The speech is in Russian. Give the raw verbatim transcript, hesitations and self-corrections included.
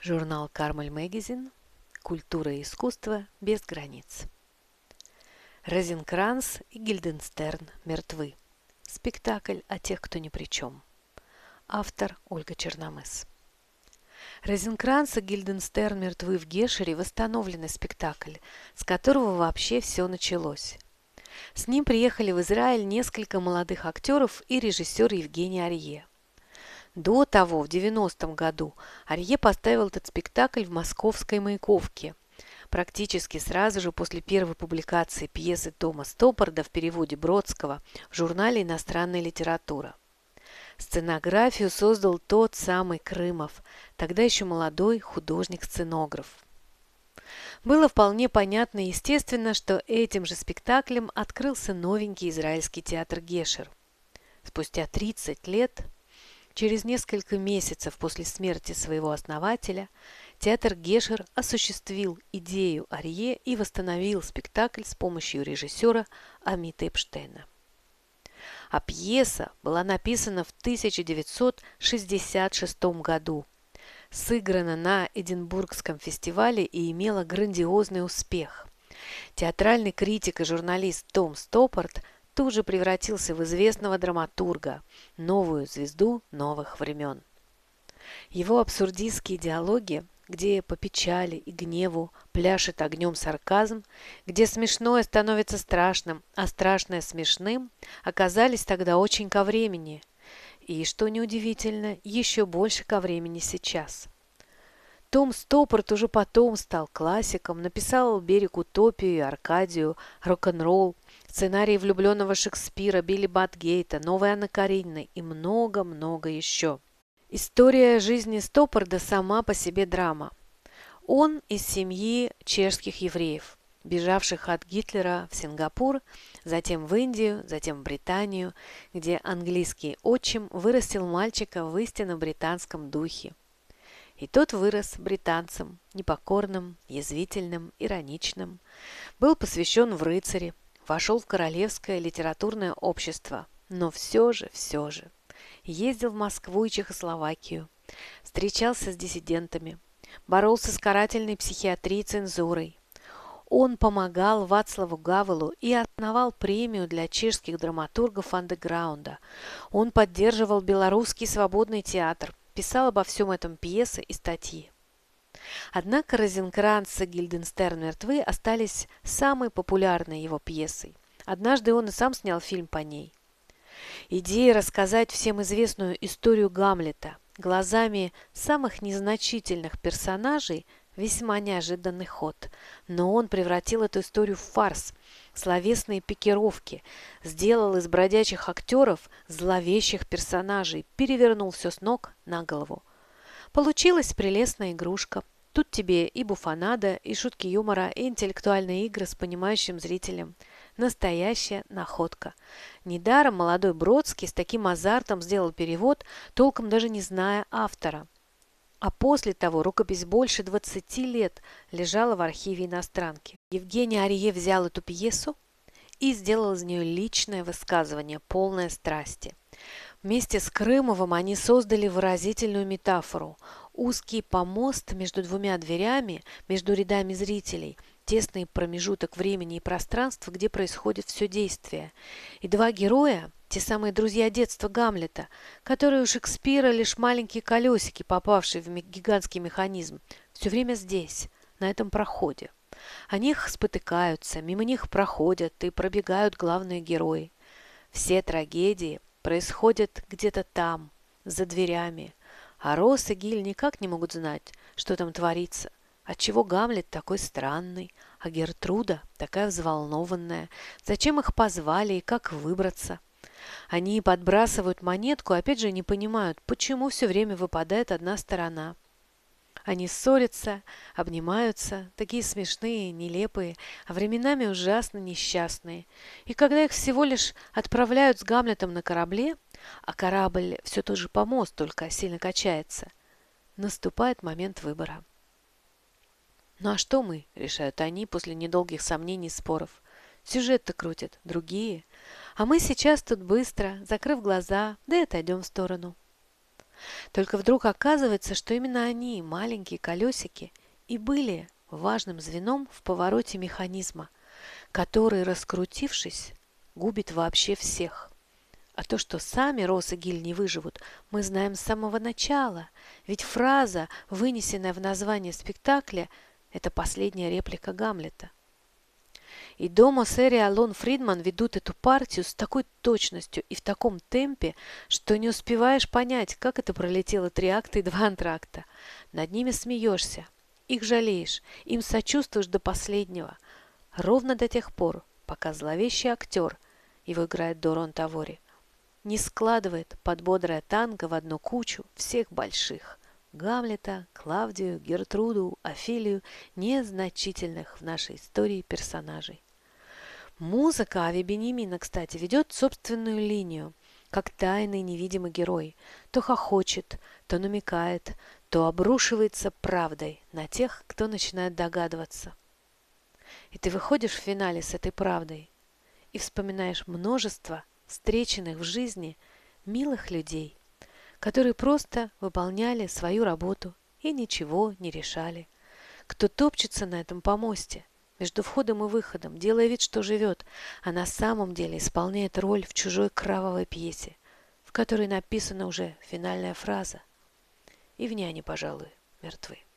Журнал Carmel Magazine. Культура и искусство без границ. Розенкранц и Гильденстерн мертвы. Спектакль о тех, кто ни при чем. Автор Ольга Черномыс. Розенкранц и Гильденстерн мертвы в Гешере восстановленный спектакль, с которого вообще все началось. С ним приехали в Израиль несколько молодых актеров и режиссер Евгений Арье. До того, в девяностом году, Арье поставил этот спектакль в московской Маяковке, практически сразу же после первой публикации пьесы Тома Стоппарда в переводе Бродского в журнале «Иностранная литература». Сценографию создал тот самый Крымов, тогда еще молодой художник-сценограф. Было вполне понятно и естественно, что этим же спектаклем открылся новенький израильский театр Гешер. Спустя тридцать лет, через несколько месяцев после смерти своего основателя, театр Гешер осуществил идею Арье и восстановил спектакль с помощью режиссера Амита Эпштейна. А пьеса была написана в тысяча девятьсот шестьдесят шестом году, сыграна на Эдинбургском фестивале и имела грандиозный успех. Театральный критик и журналист Том Стоппард тут же превратился в известного драматурга, новую звезду новых времен. Его абсурдистские диалоги, где по печали и гневу пляшет огнем сарказм, где смешное становится страшным, а страшное смешным, оказались тогда очень ко времени. И, что неудивительно, еще больше ко времени сейчас. Том Стоппард уже потом стал классиком, написал «Берег утопию» и «Аркадию», «Рок-н-ролл», сценарий влюбленного Шекспира, Билли Батгейта, «Новой Анны Карениной» и много-много еще. История жизни Стоппарда сама по себе драма. Он из семьи чешских евреев, бежавших от Гитлера в Сингапур, затем в Индию, затем в Британию, где английский отчим вырастил мальчика в истинно британском духе. И тот вырос британцем, непокорным, язвительным, ироничным, был посвящен в рыцари, вошел в королевское литературное общество, но все же, все же. Ездил в Москву и Чехословакию, встречался с диссидентами, боролся с карательной психиатрией и цензурой. Он помогал Вацлаву Гавелу и основал премию для чешских драматургов андеграунда. Он поддерживал белорусский свободный театр, писал обо всем этом пьесы и статьи. Однако Розенкранц и Гильденстерн мертвы остались самой популярной его пьесой. Однажды он и сам снял фильм по ней. Идея рассказать всем известную историю Гамлета глазами самых незначительных персонажей – весьма неожиданный ход, но он превратил эту историю в фарс, словесные пикировки, сделал из бродячих актеров зловещих персонажей, перевернул все с ног на голову. Получилась прелестная игрушка. Тут тебе и буфонада, и шутки юмора, и интеллектуальные игры с понимающим зрителем. Настоящая находка. Недаром молодой Бродский с таким азартом сделал перевод, толком даже не зная автора. А после того рукопись больше двадцати лет лежала в архиве иностранки. Евгений Арье взял эту пьесу и сделал из нее личное высказывание, полное страсти. Вместе с Крымовым они создали выразительную метафору. Узкий помост между двумя дверями, между рядами зрителей, тесный промежуток времени и пространства, где происходит все действие. И два героя, те самые друзья детства Гамлета, которые у Шекспира лишь маленькие колесики, попавшие в гигантский механизм, все время здесь, на этом проходе. О них спотыкаются, мимо них проходят и пробегают главные герои. Все трагедии происходят где-то там, за дверями, а Росс и Гиль никак не могут знать, что там творится, отчего Гамлет такой странный, а Гертруда такая взволнованная, зачем их позвали и как выбраться. Они подбрасывают монетку, опять же не понимают, почему все время выпадает одна сторона. Они ссорятся, обнимаются, такие смешные, нелепые, а временами ужасно несчастные. И когда их всего лишь отправляют с Гамлетом на корабле, а корабль все тот же помост, только сильно качается, наступает момент выбора. «Ну а что мы?» – решают они после недолгих сомнений и споров. «Сюжет-то крутят другие, а мы сейчас тут быстро, закрыв глаза, да и отойдем в сторону». Только вдруг оказывается, что именно они, маленькие колесики, и были важным звеном в повороте механизма, который, раскрутившись, губит вообще всех. А то, что сами Росс и Гиль не выживут, мы знаем с самого начала, ведь фраза, вынесенная в название спектакля, это последняя реплика Гамлета. И Домос Эри и Алон Фридман ведут эту партию с такой точностью и в таком темпе, что не успеваешь понять, как это пролетело три акта и два антракта. Над ними смеешься, их жалеешь, им сочувствуешь до последнего, ровно до тех пор, пока зловещий актер, его играет Дорон Тавори, не складывает под бодрое танго в одну кучу всех больших – Гамлета, Клавдию, Гертруду, Офелию, незначительных в нашей истории персонажей. Музыка Ави Беньямина, кстати, ведет собственную линию, как тайный невидимый герой. То хохочет, то намекает, то обрушивается правдой на тех, кто начинает догадываться. И ты выходишь в финале с этой правдой и вспоминаешь множество встреченных в жизни милых людей, которые просто выполняли свою работу и ничего не решали. Кто топчется на этом помосте, между входом и выходом, делая вид, что живет, а на самом деле исполняет роль в чужой кровавой пьесе, в которой написана уже финальная фраза. И в ней они, пожалуй, мертвы.